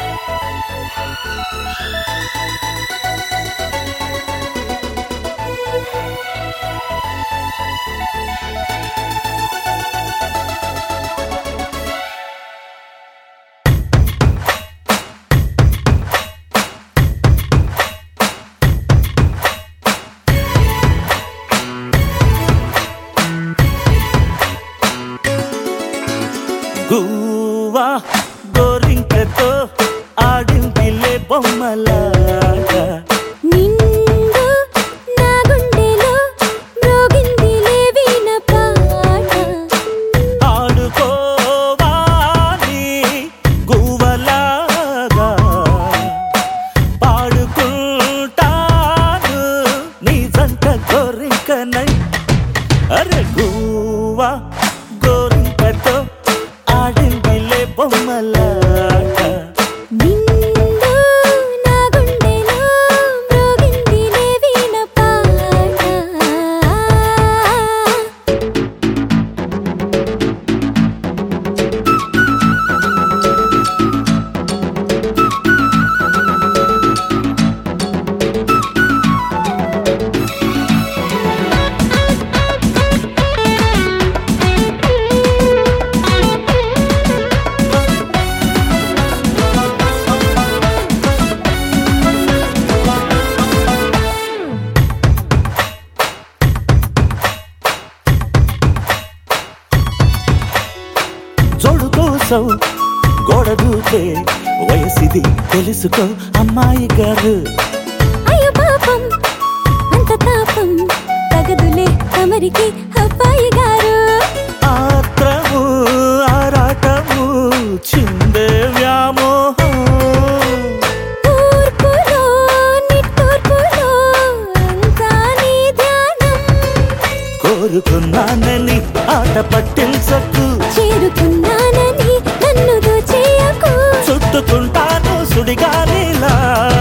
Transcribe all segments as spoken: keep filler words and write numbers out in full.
గువ్వా గోరింకతో ఆడిందిలే బొమ్మలాగా నిండు నా గుండెలో మ్రోగిందిలే వీణ పాట ఆడుకోవాలి గువ్వలాగా పాడుకుంటాను నీ జంట గోరింకనై అరే గువ్వా గోరింకతో ఆడిందిలే బొమ్మలాగా నిండు నా గుండెలో మ్రోగిందిలే వీణ పాట జోడు కోసం గోడ దూకే వయసిది తెలుసుకో అమ్మాయి గారు అయ్యో పాపం అంత తాపం తగదులే తమరికి అబ్బాయి గారు ఆత్రము ఆరాటము చిందే వ్యామోహం తూర్పులో నిట్టూర్పులో అంతా నీ ధ్యానం కోరుకున్నానని ఆట పట్టించకు చేరుకున్నానని నన్ను దోచేయకు చుట్టుకుంటాను సుడిగాలిలా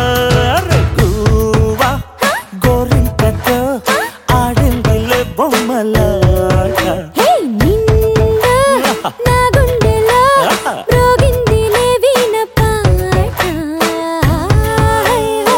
గువ్వా గోరింకతో ఆడిందిలే బొమ్మలాగా హే నిండు నా గుండెలో మ్రోగిందిలే వీణ పాట హే హే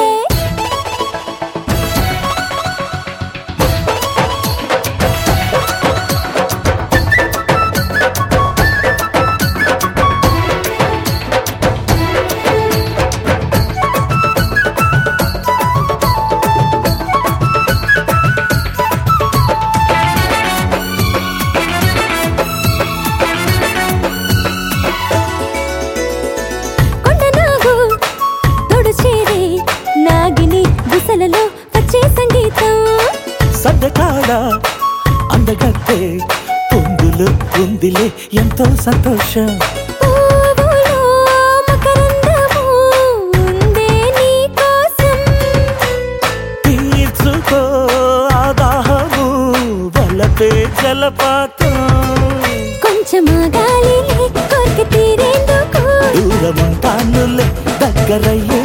కొండనాగు తోడు చేరే నాగిని బుసలలో వచ్చే సంగీతం సడ్డకాడ అందగత్తే పొందులు ఉందిలే ఎంతో సంతోషం పువ్వులో మకరందము ఉందే నీ కోసం తీర్చుకో ఆదాహము వలపే జలపాతం కొంచెమా గాలిలే కోరిక తీరేందుకు దూరముంటానులే దగ్గరయ్యే